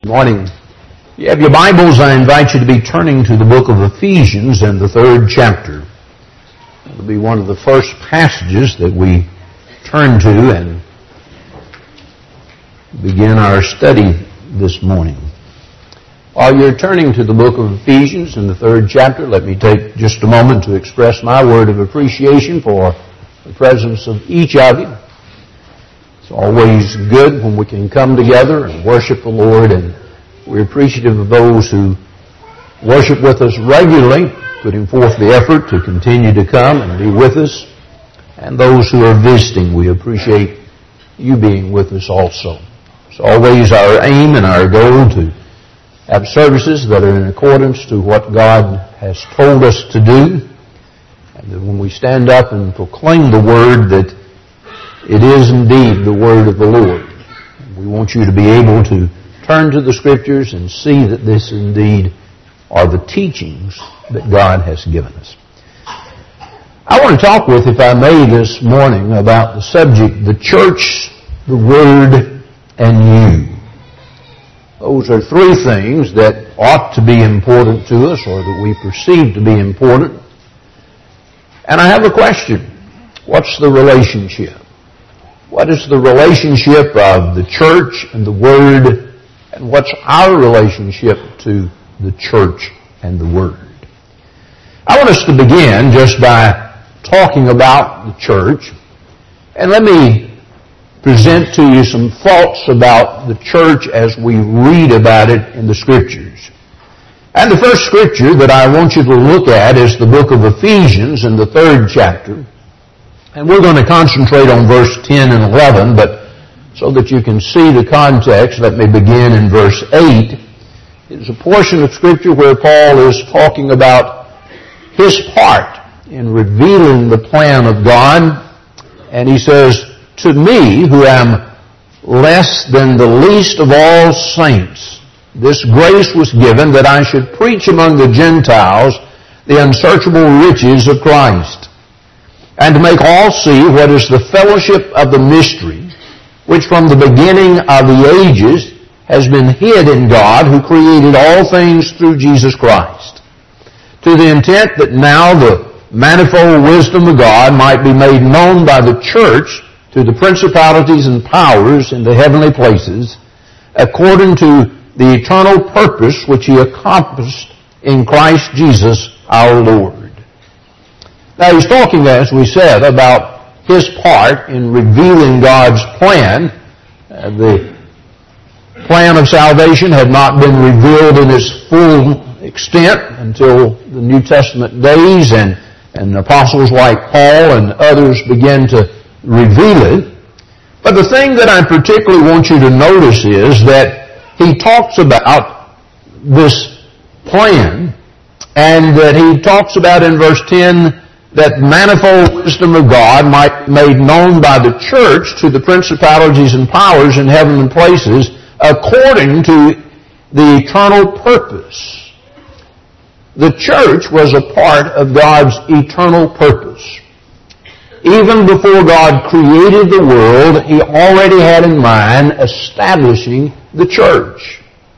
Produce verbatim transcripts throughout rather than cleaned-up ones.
Morning. If you have your Bibles, I invite you to be turning to the book of Ephesians in the third chapter. It'll be one of the first passages that we turn to and begin our study this morning. While you're turning to the book of Ephesians in the third chapter, let me take just a moment to express my word of appreciation for the presence of each of you. It's always good when we can come together and worship the Lord, and we're appreciative of those who worship with us regularly, putting forth the effort to continue to come and be with us, and those who are visiting. We appreciate you being with us also. It's always our aim and our goal to have services that are in accordance to what God has told us to do, and that when we stand up and proclaim the Word, that it is indeed the Word of the Lord. We want you to be able to turn to the Scriptures and see that this indeed are the teachings that God has given us. I want to talk with, if I may, this morning about the subject, the church, the Word, and you. Those are three things that ought to be important to us, or that we perceive to be important. And I have a question. What's the relationship? What is the relationship of the church and the Word, and what's our relationship to the church and the Word? I want us to begin just by talking about the church, and let me present to you some thoughts about the church as we read about it in the Scriptures. And the first Scripture that I want you to look at is the book of Ephesians in the third chapter. And we're going to concentrate on verse ten and eleven, but so that you can see the context, let me begin in verse eight. It's a portion of Scripture where Paul is talking about his part in revealing the plan of God. And he says, "To me, who am less than the least of all saints, this grace was given that I should preach among the Gentiles the unsearchable riches of Christ, and to make all see what is the fellowship of the mystery, which from the beginning of the ages has been hid in God, who created all things through Jesus Christ, to the intent that now the manifold wisdom of God might be made known by the church to the principalities and powers in the heavenly places, according to the eternal purpose which He accomplished in Christ Jesus our Lord." Now he's talking, as we said, about his part in revealing God's plan. Uh, the plan of salvation had not been revealed in its full extent until the New Testament days, and, and apostles like Paul and others began to reveal it. But the thing that I particularly want you to notice is that he talks about this plan, and that he talks about in verse ten that manifold wisdom of God might be made known by the church to the principalities and powers in heavenly places, according to the eternal purpose. The church was a part of God's eternal purpose. Even before God created the world, He already had in mind establishing the church.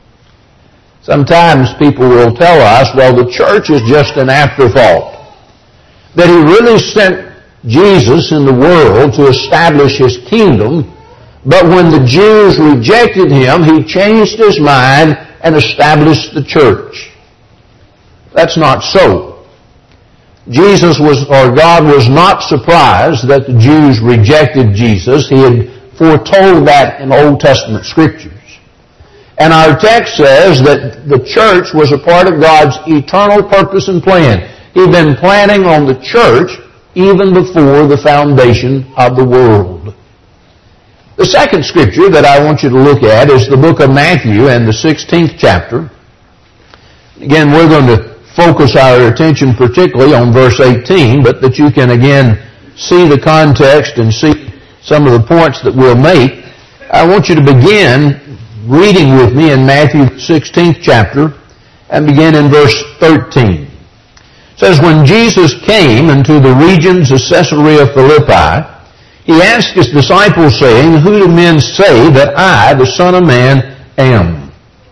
Sometimes people will tell us, well, the church is just an afterthought. That He really sent Jesus in the world to establish His kingdom, but when the Jews rejected Him, He changed His mind and established the church. That's not so. Jesus was, or God was not surprised that the Jews rejected Jesus. He had foretold that in Old Testament Scriptures. And our text says that the church was a part of God's eternal purpose and plan. He'd been planning on the church even before the foundation of the world. The second Scripture that I want you to look at is the book of Matthew and the sixteenth chapter. Again, we're going to focus our attention particularly on verse eighteen, but that you can again see the context and see some of the points that we'll make. I want you to begin reading with me in Matthew sixteenth chapter and begin in verse thirteen. It says, "When Jesus came into the regions of Caesarea Philippi, He asked His disciples, saying, 'Who do men say that I, the Son of Man, am?'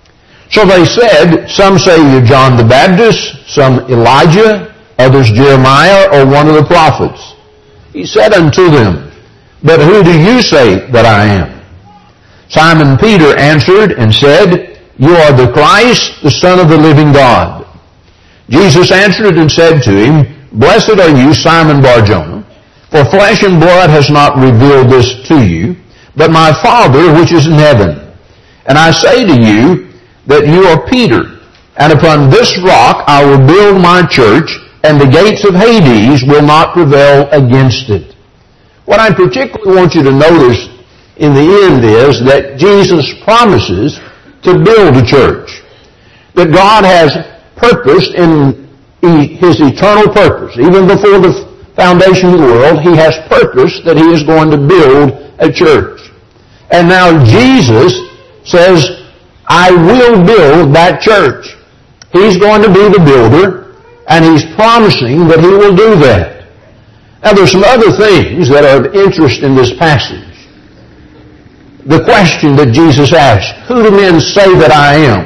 So they said, some say you're John the Baptist, some Elijah, others Jeremiah, or one of the prophets. He said unto them, But who do you say that I am? Simon Peter answered and said, You are the Christ, the Son of the living God. Jesus answered and said to him, Blessed are you, Simon Bar-Jonah, for flesh and blood has not revealed this to you, but my Father which is in heaven. And I say to you that you are Peter, and upon this rock I will build my church, and the gates of Hades will not prevail against it. What I particularly want you to notice in the end is that Jesus promises to build a church. That God has purposed in His eternal purpose. Even before the foundation of the world, He has purposed that He is going to build a church. And now Jesus says, I will build that church. He's going to be the builder, and He's promising that He will do that. Now there's some other things that are of interest in this passage. The question that Jesus asked, who do men say that I am?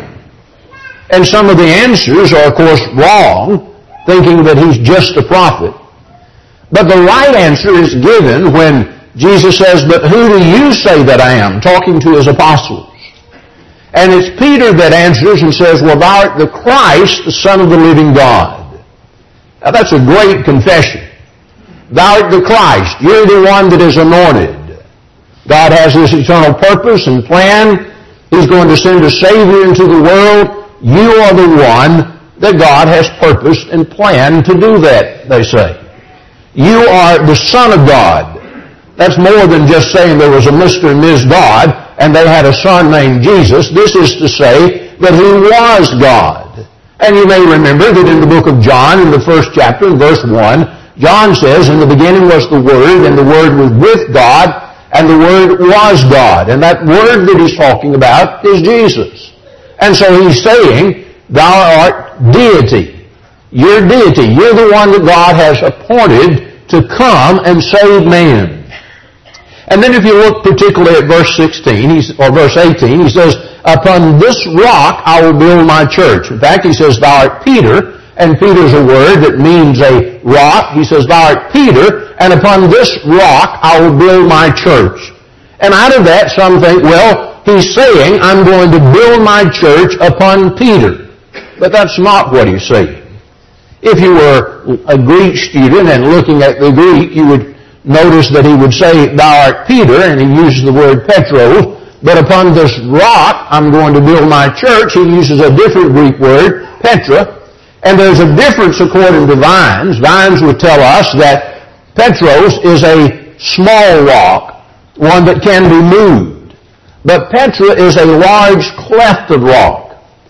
And some of the answers are, of course, wrong, thinking that He's just a prophet. But the right answer is given when Jesus says, But who do you say that I am? Talking to His apostles. And it's Peter that answers and says, Well, thou art the Christ, the Son of the living God. Now that's a great confession. Thou art the Christ. You're the one that is anointed. God has this eternal purpose and plan. He's going to send a Savior into the world. You are the one that God has purposed and planned to do that, they say. You are the Son of God. That's more than just saying there was a Mister and Miz God and they had a son named Jesus. This is to say that He was God. And you may remember that in the book of John, in the first chapter, in verse one, John says, In the beginning was the Word, and the Word was with God, and the Word was God. And that Word that He's talking about is Jesus. And so He's saying, Thou art deity. You're deity. You're the one that God has appointed to come and save man. And then if you look particularly at verse sixteen, or verse eighteen, he says, Upon this rock I will build my church. In fact, he says, Thou art Peter, and Peter's a word that means a rock. He says, Thou art Peter, and upon this rock I will build my church. And out of that, some think, well, he's saying, I'm going to build my church upon Peter. But that's not what he's saying. If you were a Greek student and looking at the Greek, you would notice that he would say, Thou art Peter, and he uses the word Petros, but upon this rock I'm going to build my church. He uses a different Greek word, Petra. And there's a difference according to Vines. Vines would tell us that Petros is a small rock, one that can be moved. But Petra is a large clefted rock.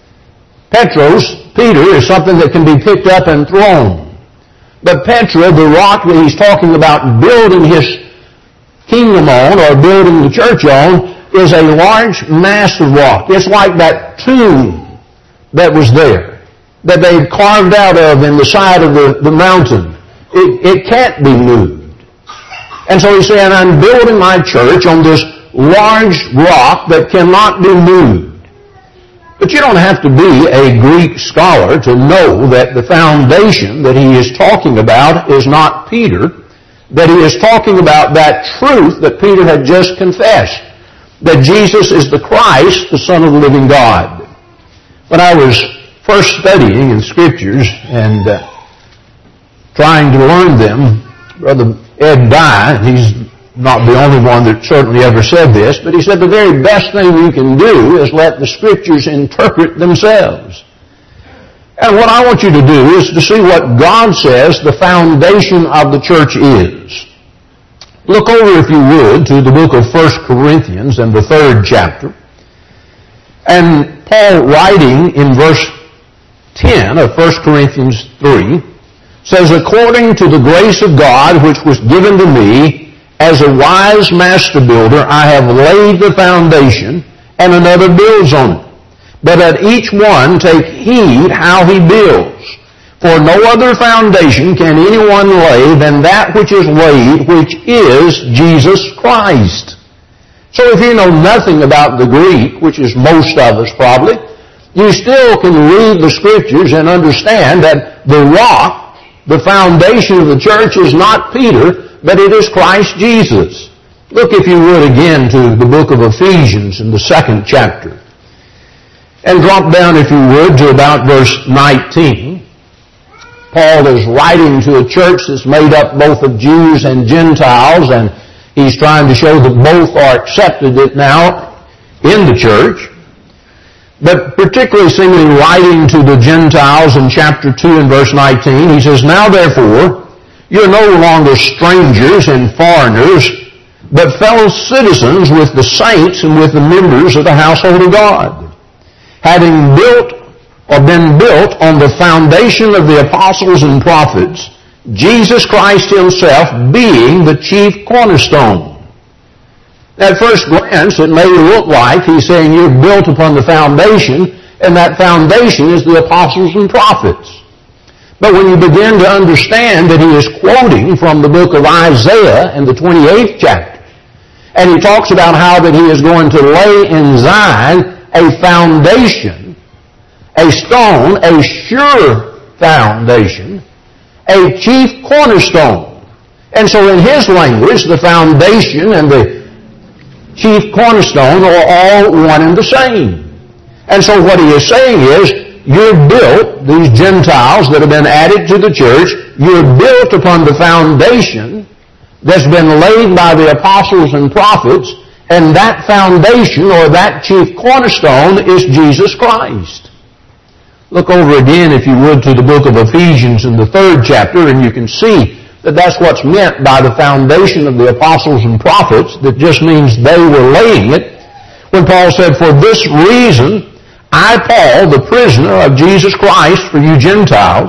Petros, Peter, is something that can be picked up and thrown. But Petra, the rock that he's talking about building his kingdom on, or building the church on, is a large mass of rock. It's like that tomb that was there, that they had carved out of in the side of the, the mountain. It, it can't be moved. And so he's saying, I'm building my church on this large rock that cannot be moved. But you don't have to be a Greek scholar to know that the foundation that he is talking about is not Peter, that he is talking about that truth that Peter had just confessed, that Jesus is the Christ, the Son of the living God. When I was first studying in Scriptures and uh, trying to learn them, Brother Ed Dye, he's not the only one that certainly ever said this, but he said the very best thing you can do is let the Scriptures interpret themselves. And what I want you to do is to see what God says the foundation of the church is. Look over, if you would, to the book of First Corinthians and the third chapter. And Paul, writing in verse ten of First Corinthians three, says, According to the grace of God which was given to me, as a wise master builder, I have laid the foundation, and another builds on it. But let each one take heed how he builds. For no other foundation can anyone lay than that which is laid, which is Jesus Christ. So if you know nothing about the Greek, which is most of us probably, you still can read the Scriptures and understand that the rock, the foundation of the church, is not Peter, but it is Christ Jesus. Look, if you would, again to the book of Ephesians in the second chapter. And drop down, if you would, to about verse nineteen. Paul is writing to a church that's made up both of Jews and Gentiles, and he's trying to show that both are accepted it now in the church. But particularly seemingly writing to the Gentiles in chapter two and verse nineteen, he says, "Now therefore, you're no longer strangers and foreigners, but fellow citizens with the saints and with the members of the household of God, having built or been built on the foundation of the apostles and prophets, Jesus Christ Himself being the chief cornerstone." At first glance, it may look like he's saying you're built upon the foundation, and that foundation is the apostles and prophets. But when you begin to understand that he is quoting from the book of Isaiah in the twenty-eighth chapter, and he talks about how that he is going to lay in Zion a foundation, a stone, a sure foundation, a chief cornerstone. And so in his language, the foundation and the chief cornerstone are all one and the same. And so what he is saying is, you're built, these Gentiles that have been added to the church, you're built upon the foundation that's been laid by the apostles and prophets, and that foundation or that chief cornerstone is Jesus Christ. Look over again, if you would, to the book of Ephesians in the third chapter, and you can see that that's what's meant by the foundation of the apostles and prophets. That just means they were laying it. When Paul said, "For this reason, I, Paul, the prisoner of Jesus Christ for you Gentiles,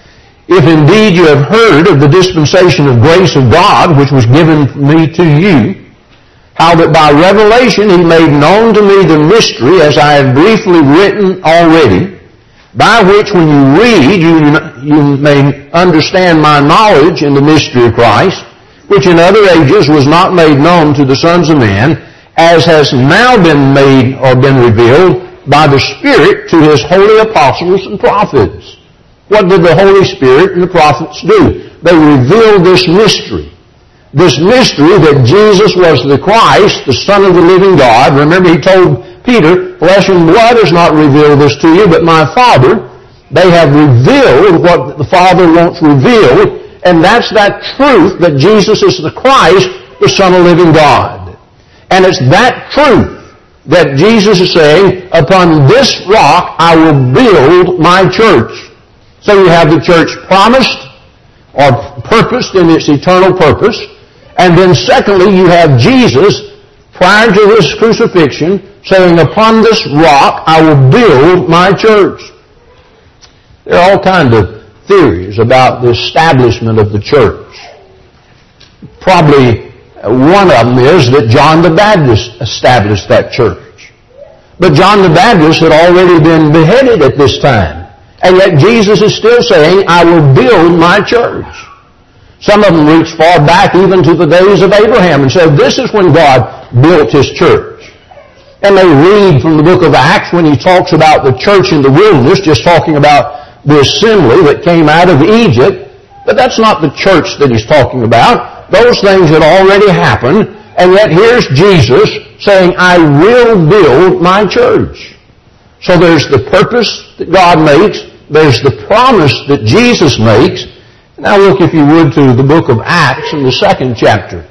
if indeed you have heard of the dispensation of grace of God, which was given me to you, how that by revelation He made known to me the mystery, as I have briefly written already, by which when you read, you, you may understand my knowledge in the mystery of Christ, which in other ages was not made known to the sons of men, as has now been made or been revealed by the Spirit to His holy apostles and prophets." What did the Holy Spirit and the prophets do? They revealed this mystery. This mystery that Jesus was the Christ, the Son of the living God. Remember, He told Peter, "Flesh and blood has not revealed this to you, but my Father." They have revealed what the Father wants revealed, and that's that truth that Jesus is the Christ, the Son of the living God. And it's that truth that Jesus is saying, "Upon this rock I will build my church." So you have the church promised or purposed in its eternal purpose, and then secondly you have Jesus prior to His crucifixion saying, "Upon this rock I will build my church." There are all kinds of theories about the establishment of the church. Probably one of them is that John the Baptist established that church. But John the Baptist had already been beheaded at this time. And yet Jesus is still saying, "I will build my church." Some of them reach far back even to the days of Abraham and said, this is when God built His church. And they read from the book of Acts when he talks about the church in the wilderness, just talking about the assembly that came out of Egypt. But that's not the church that he's talking about. Those things had already happened. And yet here's Jesus saying, "I will build my church." So there's the purpose that God makes. There's the promise that Jesus makes. Now look, if you would, to the book of Acts in the second chapter.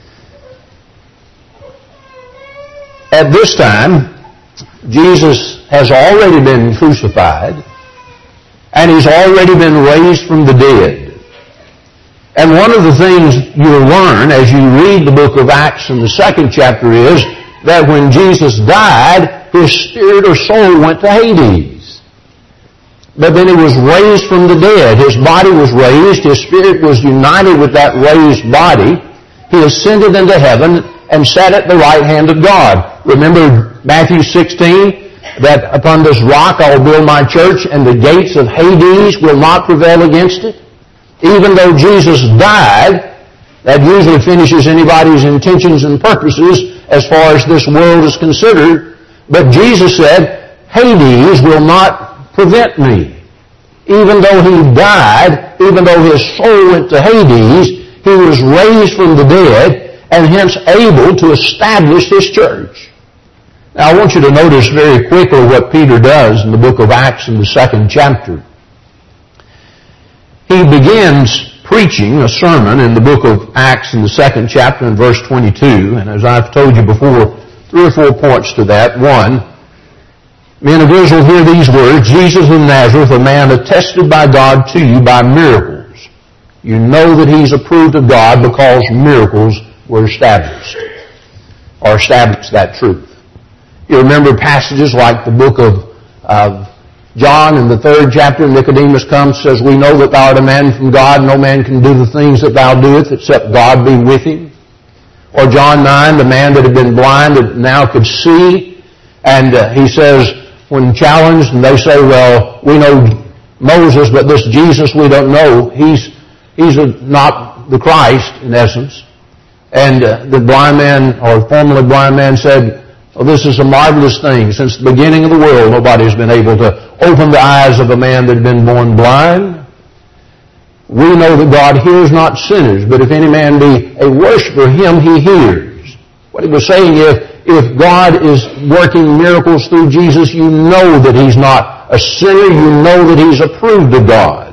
At this time, Jesus has already been crucified, and He's already been raised from the dead. And one of the things you'll learn as you read the book of Acts in the second chapter is that when Jesus died, His spirit or soul went to Hades. But then He was raised from the dead. His body was raised. His spirit was united with that raised body. He ascended into heaven and sat at the right hand of God. Remember Matthew sixteen, that upon this rock I will build my church, and the gates of Hades will not prevail against it. Even though Jesus died, that usually finishes anybody's intentions and purposes as far as this world is considered. But Jesus said, Hades will not prevent me. Even though he died, even though his soul went to Hades, he was raised from the dead and hence able to establish his church. Now I want you to notice very quickly what Peter does in the book of Acts in the second chapter. He begins preaching a sermon in the book of Acts in the second chapter in verse twenty-two, and as I've told you before, three or four points to that. One, men of Israel, hear these words, Jesus of Nazareth, a man attested by God to you by miracles. You know that he's approved of God because miracles were established, or established that truth. You remember passages like the book of, of John in the third chapter, Nicodemus comes and says, we know that thou art a man from God, no man can do the things that thou doest except God be with him. Or John nine, the man that had been blind that now could see, and uh, he says, when challenged, and they say, well, we know Moses, but this Jesus we don't know, he's, he's a, not the Christ, in essence. And uh, the blind man, or formerly blind man, said, well, this is a marvelous thing. Since the beginning of the world, nobody has been able to open the eyes of a man that had been born blind. We know that God hears not sinners, but if any man be a worshiper, him he hears. What he was saying is, if God is working miracles through Jesus, you know that he's not a sinner. You know that he's approved of God.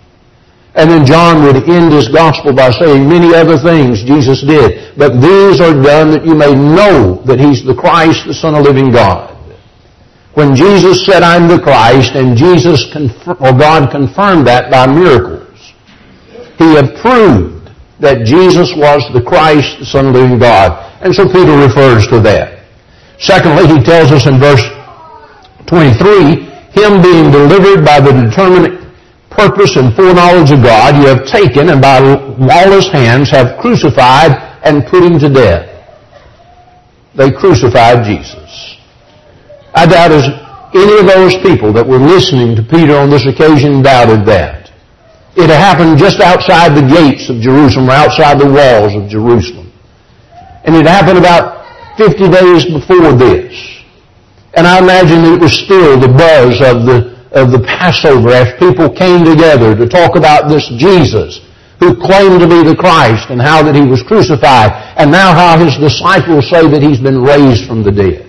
And then John would end his gospel by saying many other things Jesus did. But these are done that you may know that he's the Christ, the Son of the living God. When Jesus said, I'm the Christ, and Jesus, conf- or God confirmed that by miracles, he approved that Jesus was the Christ, the Son of the living God. And so Peter refers to that. Secondly, he tells us in verse twenty-three, him being delivered by the determinate purpose and foreknowledge of God, you have taken and by lawless hands have crucified and put him to death. They crucified Jesus. I doubt as any of those people that were listening to Peter on this occasion doubted that. It had happened just outside the gates of Jerusalem, or outside the walls of Jerusalem. And it happened about fifty days before this. And I imagine it was still the buzz of the of the Passover as people came together to talk about this Jesus who claimed to be the Christ and how that he was crucified, and now how his disciples say that he's been raised from the dead.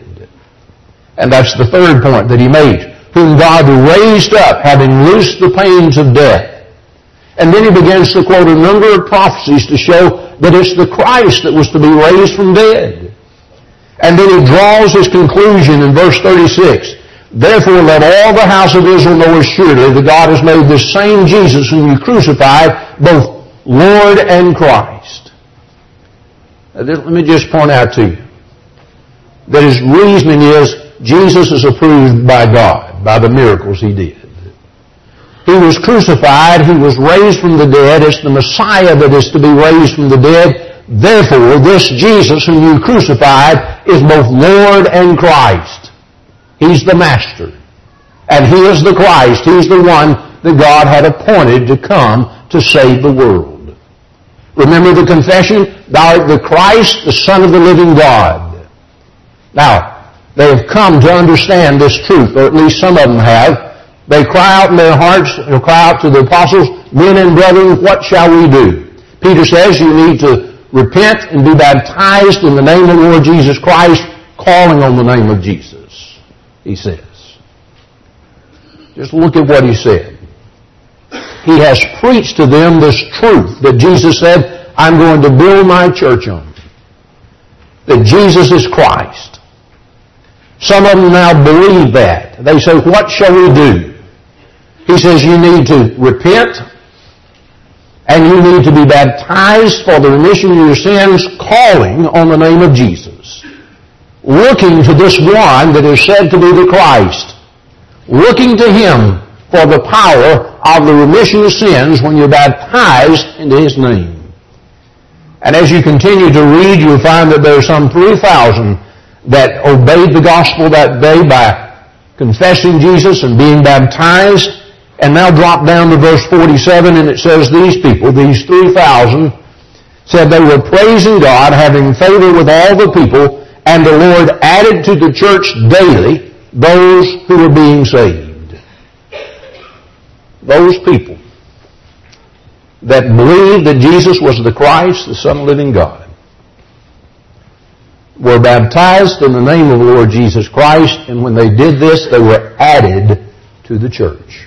And that's the third point that he made, whom God raised up, having loosed the pains of death. And then he begins to quote a number of prophecies to show that it's the Christ that was to be raised from dead. And then he draws his conclusion in verse thirty-six. Therefore let all the house of Israel know assuredly that God has made this same Jesus whom you crucified both Lord and Christ. Now, let me just point out to you that his reasoning is Jesus is approved by God, by the miracles he did. He was crucified, he was raised from the dead, it's the Messiah that is to be raised from the dead. Therefore, this Jesus whom you crucified is both Lord and Christ. He's the Master. And he is the Christ. He's the one that God had appointed to come to save the world. Remember the confession? Thou art the Christ, the Son of the living God. Now, they have come to understand this truth, or at least some of them have. They cry out in their hearts, or cry out to the apostles, men and brethren, what shall we do? Peter says you need to repent and be baptized in the name of the Lord Jesus Christ, calling on the name of Jesus. He says. Just look at what he said. He has preached to them this truth that Jesus said, I'm going to build my church on. That Jesus is Christ. Some of them now believe that. They say, what shall we do? He says you need to repent and you need to be baptized for the remission of your sins, calling on the name of Jesus. Looking to this one that is said to be the Christ. Looking to him for the power of the remission of sins when you're baptized into his name. And as you continue to read, you'll find that there are some three thousand that obeyed the gospel that day by confessing Jesus and being baptized. And now drop down to verse forty-seven, and it says these people, these three thousand, said they were praising God, having favor with all the people, and the Lord added to the church daily those who were being saved, those people that believed that Jesus was the Christ, the Son of the living God, were baptized in the name of the Lord Jesus Christ, and when they did this, they were added to the church.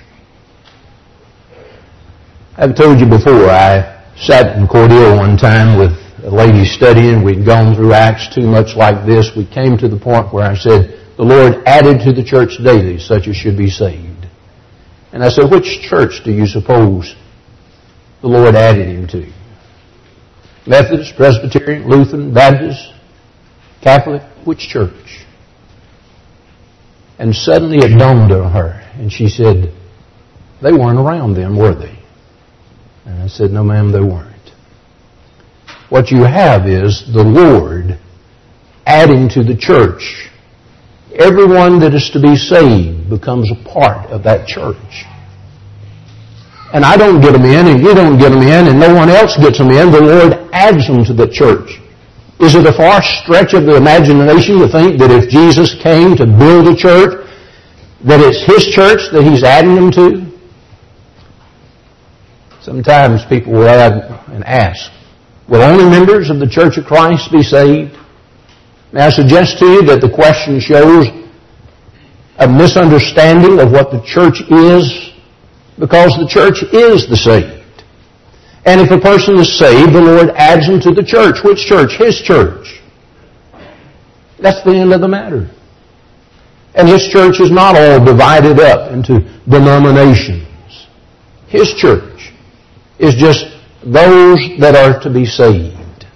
I've told you before, I sat in Cordele one time with a lady studying. We'd gone through Acts too much like this. We came to the point where I said, the Lord added to the church daily such as should be saved. And I said, which church do you suppose the Lord added him to? Methodist, Presbyterian, Lutheran, Baptist, Catholic? Which church? And suddenly it dawned on her, and she said, they weren't around then, were they? And I said, no, ma'am, they weren't. What you have is the Lord adding to the church. Everyone that is to be saved becomes a part of that church. And I don't get them in, and you don't get them in, and no one else gets them in. The Lord adds them to the church. Is it a far stretch of the imagination to think that if Jesus came to build a church, that it's His church that He's adding them to? Sometimes people will add and ask, will only members of the Church of Christ be saved? May I suggest to you that the question shows a misunderstanding of what the church is, because the church is the saved. And if a person is saved, the Lord adds him to the church. Which church? His church. That's the end of the matter. And His church is not all divided up into denominations. His church is just those that are to be saved.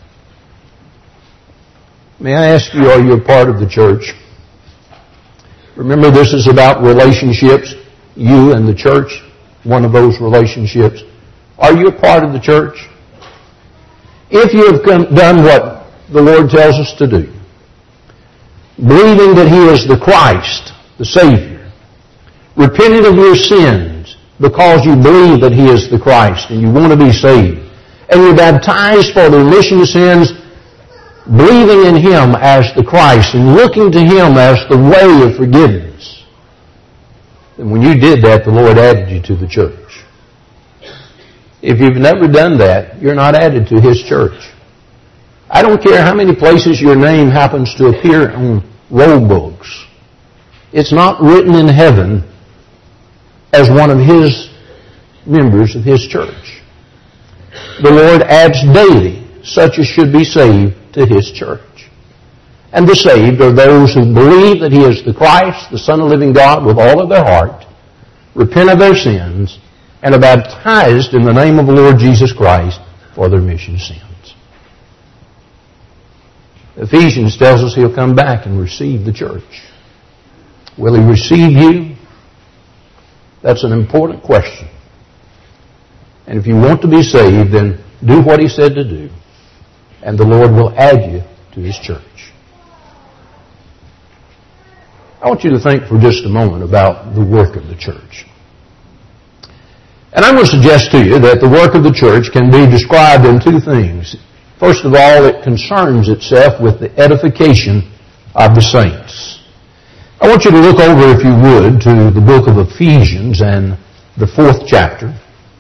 May I ask you, are you a part of the church? Remember, this is about relationships. You and the church, one of those relationships. Are you a part of the church? If you have done what the Lord tells us to do, believing that He is the Christ, the Savior, repenting of your sins because you believe that He is the Christ and you want to be saved, and you're baptized for the remission of sins, believing in Him as the Christ and looking to Him as the way of forgiveness, then when you did that, the Lord added you to the church. If you've never done that, you're not added to His church. I don't care how many places your name happens to appear on roll books. It's not written in heaven as one of His members of His church. The Lord adds daily such as should be saved to His church. And the saved are those who believe that He is the Christ, the Son of the living God, with all of their heart, repent of their sins, and are baptized in the name of the Lord Jesus Christ for their remission of sins. Ephesians tells us He'll come back and receive the church. Will He receive you? That's an important question. And if you want to be saved, then do what He said to do, and the Lord will add you to His church. I want you to think for just a moment about the work of the church. And I'm going to suggest to you that the work of the church can be described in two things. First of all, it concerns itself with the edification of the saints. I want you to look over, if you would, to the book of Ephesians and the fourth chapter.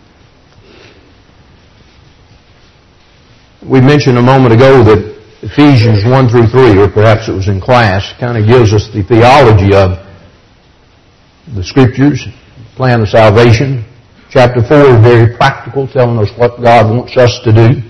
We mentioned a moment ago that Ephesians one through three, or perhaps it was in class, kind of gives us the theology of the Scriptures, plan of salvation. Chapter four is very practical, telling us what God wants us to do.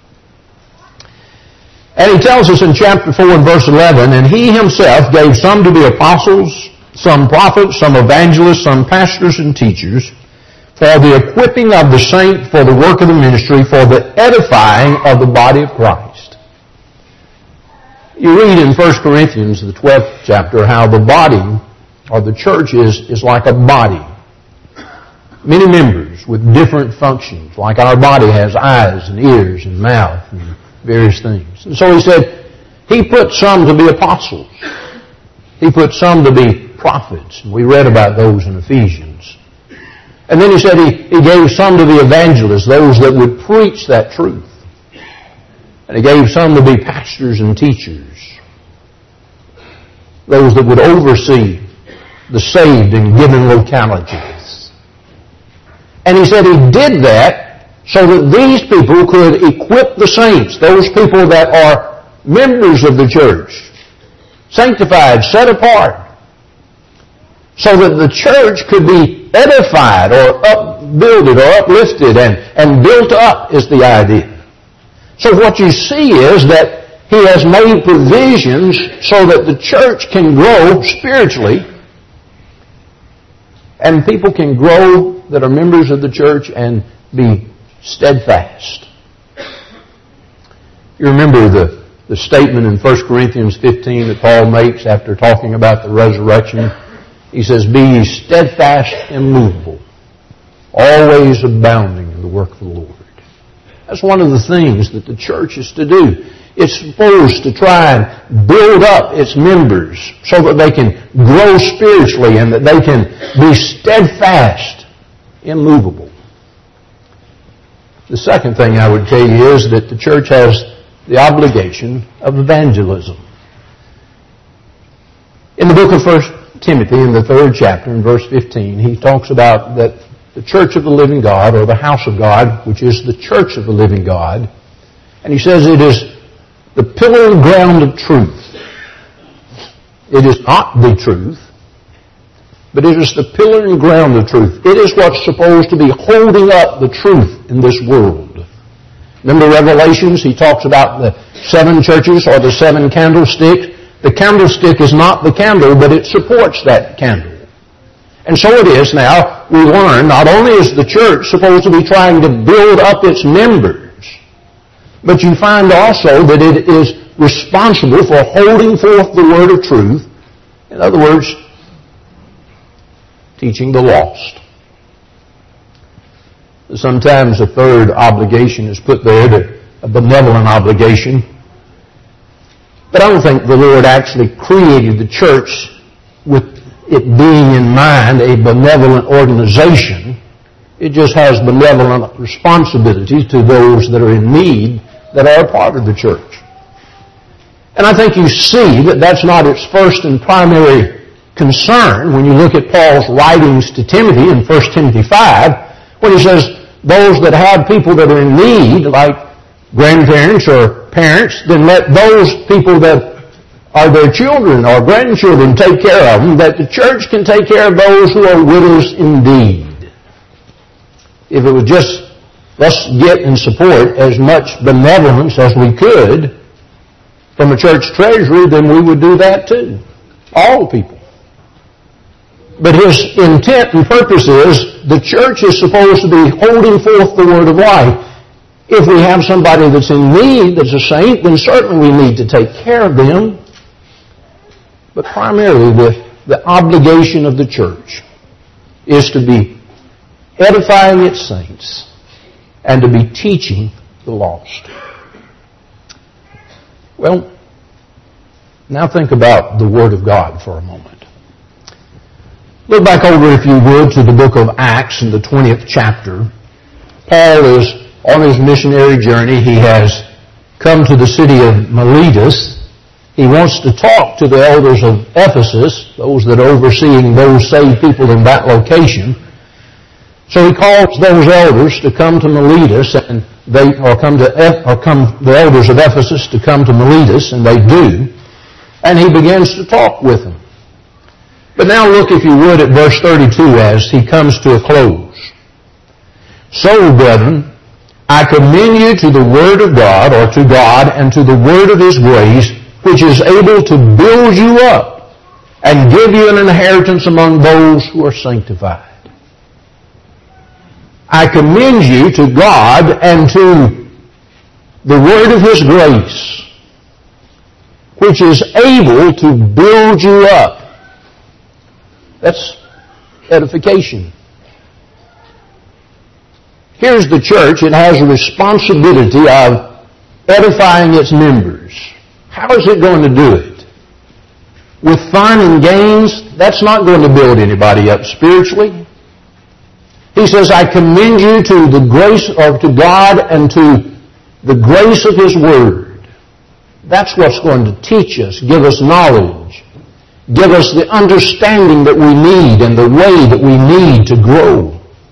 And He tells us in chapter four and verse eleven, and He Himself gave some to be apostles, some prophets, some evangelists, some pastors and teachers, for the equipping of the saint for the work of the ministry, for the edifying of the body of Christ. You read in First Corinthians, the twelfth chapter, how the body, or the church, is, is like a body. Many members with different functions, like our body has eyes and ears and mouth and various things. And so He said, He put some to be apostles. He put some to be prophets. And we read about those in Ephesians. And then He said He, he gave some to be evangelists, those that would preach that truth. And He gave some to be pastors and teachers, those that would oversee the saved in given localities. And he said he did that so that these people could equip the saints, those people that are members of the church, sanctified, set apart, so that the church could be edified or upbuilded or uplifted and, and built up is the idea. So what you see is that he has made provisions so that the church can grow spiritually and people can grow that are members of the church and be steadfast. You remember the, the statement in First Corinthians fifteen that Paul makes after talking about the resurrection. He says, "Be ye steadfast, immovable, always abounding in the work of the Lord." That's one of the things that the church is to do. It's supposed to try and build up its members so that they can grow spiritually and that they can be steadfast, immovable. The second thing I would tell you is that the church has the obligation of evangelism. In the book of First Timothy, in the third chapter, in verse fifteen, he talks about that the church of the living God, or the house of God, which is the church of the living God, and he says it is the pillar and ground of truth. It is not the truth, but it is the pillar and ground of truth. It is what's supposed to be holding up the truth in this world. Remember Revelations? He talks about the seven churches or the seven candlesticks. The candlestick is not the candle, but it supports that candle. And so it is now, we learn, not only is the church supposed to be trying to build up its members, but you find also that it is responsible for holding forth the word of truth. In other words, teaching the lost. Sometimes a third obligation is put there, a benevolent obligation. But I don't think the Lord actually created the church with it being in mind a benevolent organization. It just has benevolent responsibilities to those that are in need that are a part of the church. And I think you see that that's not its first and primary concern when you look at Paul's writings to Timothy in First Timothy five, when he says those that have people that are in need, like grandparents or parents, then let those people that are their children or grandchildren take care of them, that the church can take care of those who are widows indeed. If it was just let's get and support as much benevolence as we could from a church treasury, then we would do that too. All people. But his intent and purpose is the church is supposed to be holding forth the word of life. If we have somebody that's in need, that's a saint, then certainly we need to take care of them. But primarily the, the obligation of the church is to be edifying its saints and to be teaching the lost. Well, now think about the Word of God for a moment. Look back over, if you would, to the book of Acts in the twentieth chapter. Paul is on his missionary journey. He has come to the city of Miletus. He wants to talk to the elders of Ephesus, those that are overseeing those saved people in that location. So he calls those elders to come to Miletus, and they or come to or come the elders of Ephesus to come to Miletus, and they do. And he begins to talk with them. But now look, if you would, at verse thirty-two as he comes to a close. So, brethren, I commend you to the word of God, or to God, and to the word of His grace, which is able to build you up and give you an inheritance among those who are sanctified. I commend you to God and to the word of His grace, which is able to build you up. That's edification. Here's the church. It has a responsibility of edifying its members. How is it going to do it? With fun and games? That's not going to build anybody up spiritually. He says, I commend you to the grace, or to God and to the grace of His Word. That's what's going to teach us, give us knowledge, give us the understanding that we need and the way that we need to grow.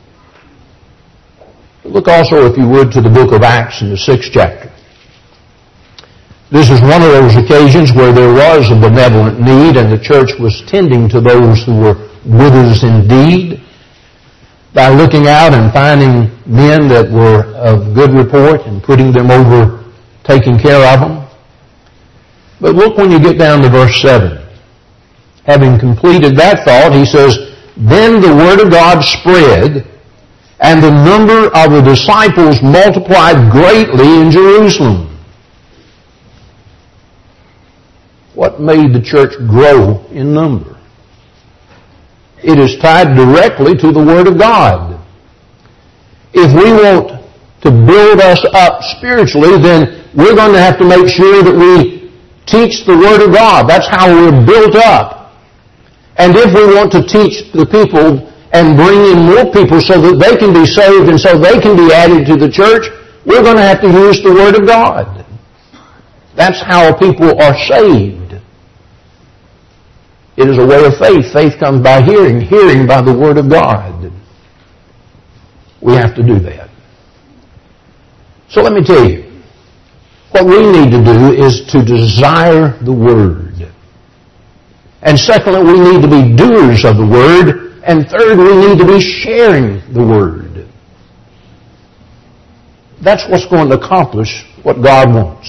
Look also, if you would, to the book of Acts in the sixth chapter. This is one of those occasions where there was a benevolent need and the church was tending to those who were widows indeed by looking out and finding men that were of good report and putting them over, taking care of them. But look when you get down to verse seven. Having completed that thought, he says, "Then the word of God spread, and the number of the disciples multiplied greatly in Jerusalem." What made the church grow in number? It is tied directly to the Word of God. If we want to build us up spiritually, then we're going to have to make sure that we teach the Word of God. That's how we're built up. And if we want to teach the people and bring in more people so that they can be saved and so they can be added to the church, we're going to have to use the Word of God. That's how people are saved. It is a way of faith. Faith comes by hearing, hearing by the Word of God. We have to do that. So let me tell you, what we need to do is to desire the Word. And secondly, we need to be doers of the Word. And third, we need to be sharing the Word. That's what's going to accomplish what God wants.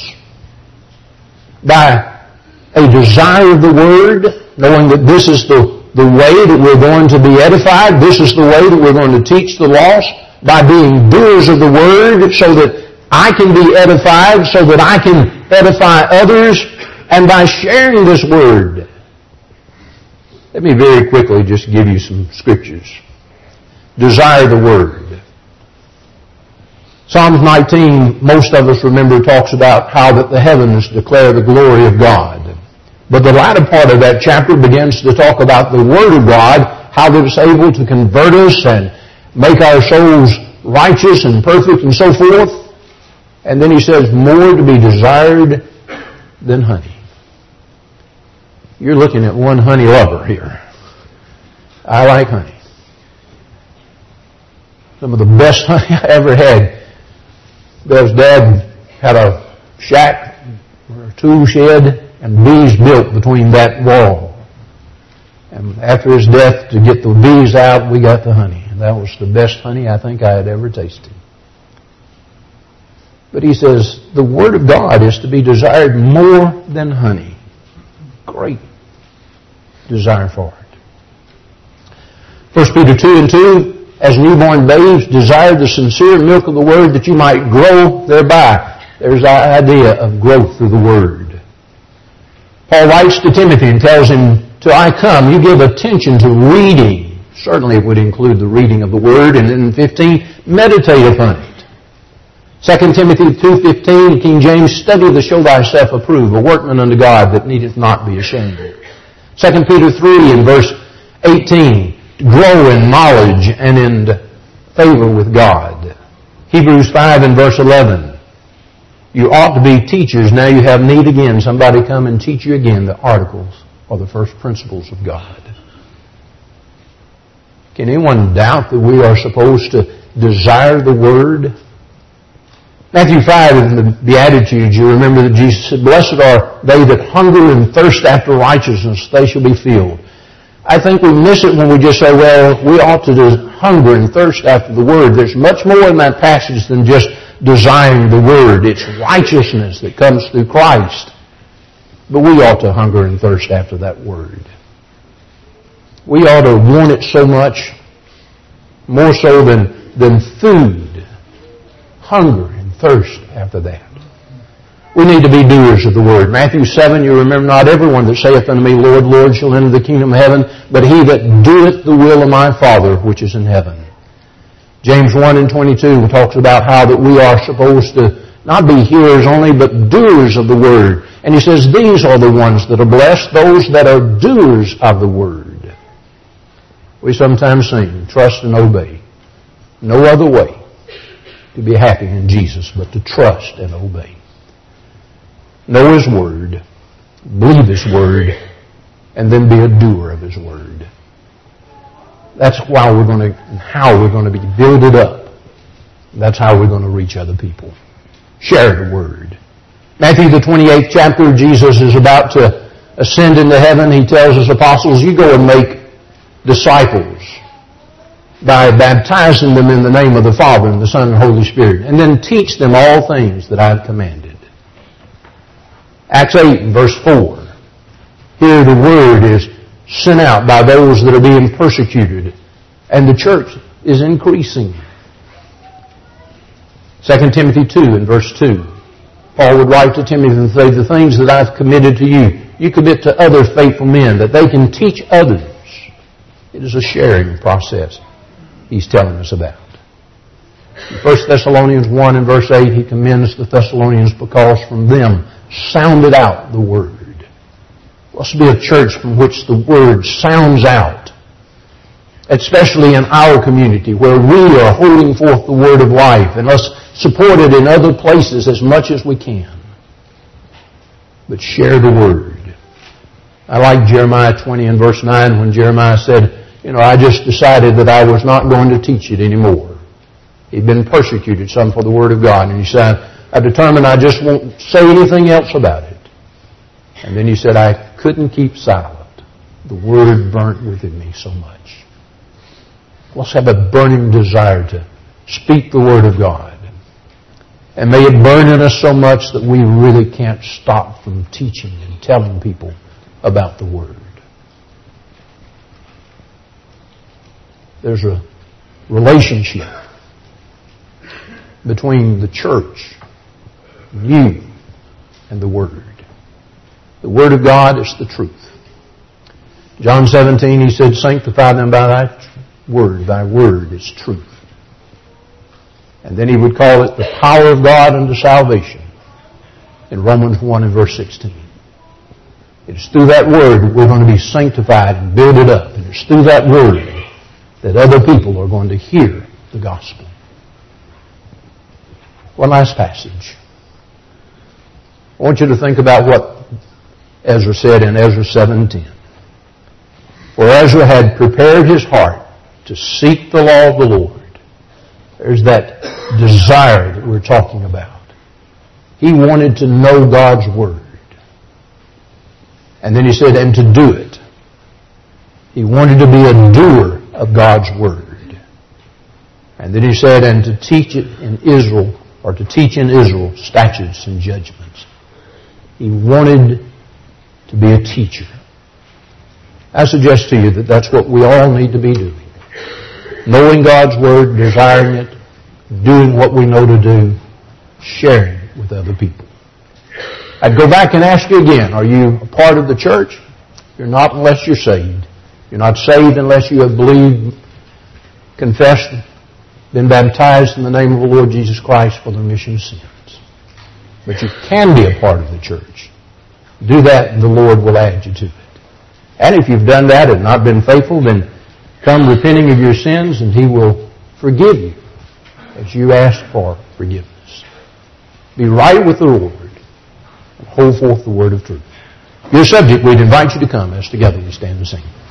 By a desire of the Word, knowing that this is the, the way that we're going to be edified, this is the way that we're going to teach the lost, by being doers of the Word so that I can be edified, so that I can edify others, and by sharing this Word. Let me very quickly just give you some scriptures. Desire the Word. Psalms nineteen, most of us remember, talks about how that the heavens declare the glory of God. But the latter part of that chapter begins to talk about the Word of God, how that it's able to convert us and make our souls righteous and perfect and so forth. And then he says, more to be desired than honey. You're looking at one honey lover here. I like honey. Some of the best honey I ever had. Bill's dad had a shack or a tool shed, and bees built between that wall. And after his death, to get the bees out, we got the honey. And that was the best honey I think I had ever tasted. But he says, the Word of God is to be desired more than honey. Great desire for it. First Peter two and two, as newborn babes, desire the sincere milk of the Word that you might grow thereby. There's our idea of growth through the Word. Paul writes to Timothy and tells him, till I come, you give attention to reading. Certainly it would include the reading of the Word. And then fifteen, meditate upon it. Second Timothy two fifteen, King James, study to show thyself approved, a workman unto God that needeth not be ashamed. Second Peter three and verse eighteen, grow in knowledge and in favor with God. Hebrews five and verse eleven, you ought to be teachers, now you have need again. Somebody come and teach you again the articles or the first principles of God. Can anyone doubt that we are supposed to desire the Word? Matthew five in the Beatitudes, you remember that Jesus said, blessed are they that hunger and thirst after righteousness, they shall be filled. I think we miss it when we just say, well, we ought to hunger and thirst after the Word. There's much more in that passage than just desiring the Word. It's righteousness that comes through Christ. But we ought to hunger and thirst after that Word. We ought to want it so much, more so than, than food. Hunger and thirst after that. We need to be doers of the Word. Matthew seven, you remember, not everyone that saith unto me, Lord, Lord, shall enter the kingdom of heaven, but he that doeth the will of my Father which is in heaven. James one and twenty-two talks about how that we are supposed to not be hearers only, but doers of the Word. And he says, these are the ones that are blessed, those that are doers of the Word. We sometimes sing, trust and obey. No other way to be happy in Jesus but to trust and obey. Know His Word, believe His Word, and then be a doer of His Word. That's why we're going to, and how we're going to be builded up. That's how we're going to reach other people. Share the Word. Matthew the twenty-eighth chapter, Jesus is about to ascend into heaven. He tells His apostles, you go and make disciples by baptizing them in the name of the Father and the Son and the Holy Spirit, and then teach them all things that I have commanded. Acts eight and verse four. Here the Word is sent out by those that are being persecuted, and the church is increasing. Second Timothy two and verse two. Paul would write to Timothy and say, the things that I've committed to you, you commit to other faithful men, that they can teach others. It is a sharing process he's telling us about. In First Thessalonians one and verse eight, he commends the Thessalonians because from them sounded out the Word. Let's be a church from which the Word sounds out, especially in our community where we are holding forth the Word of life, and let's support it in other places as much as we can. But share the Word. I like Jeremiah twenty and verse nine when Jeremiah said, you know, I just decided that I was not going to teach it anymore. He'd been persecuted some for the Word of God, and he said, I determined I just won't say anything else about it. And then he said, I couldn't keep silent. The Word burnt within me so much. Let's have a burning desire to speak the Word of God. And may it burn in us so much that we really can't stop from teaching and telling people about the Word. There's a relationship between the church, you, and the Word. The Word of God is the truth. John seventeen, he said, sanctify them by thy word. Thy word is truth. And then he would call it the power of God unto salvation in Romans one and verse sixteen. It's through that word that we're going to be sanctified and builded up. And it's through that word that other people are going to hear the gospel. One last passage. I want you to think about what Ezra said in Ezra seven ten. For Ezra had prepared his heart to seek the law of the Lord. There's that desire that we're talking about. He wanted to know God's Word. And then he said, and to do it. He wanted to be a doer of God's Word. And then he said, and to teach it in Israel, or to teach in Israel statutes and judgments. He wanted to be a teacher. I suggest to you that that's what we all need to be doing. Knowing God's Word, desiring it, doing what we know to do, sharing it with other people. I'd go back and ask you again, are you a part of the church? You're not unless you're saved. You're not saved unless you have believed, confessed, been baptized in the name of the Lord Jesus Christ for the remission of sins. But you can be a part of the church. Do that and the Lord will add you to it. And if you've done that and not been faithful, then come repenting of your sins and He will forgive you as you ask for forgiveness. Be right with the Lord and hold forth the word of truth. Your subject, we'd invite you to come as together we stand and sing.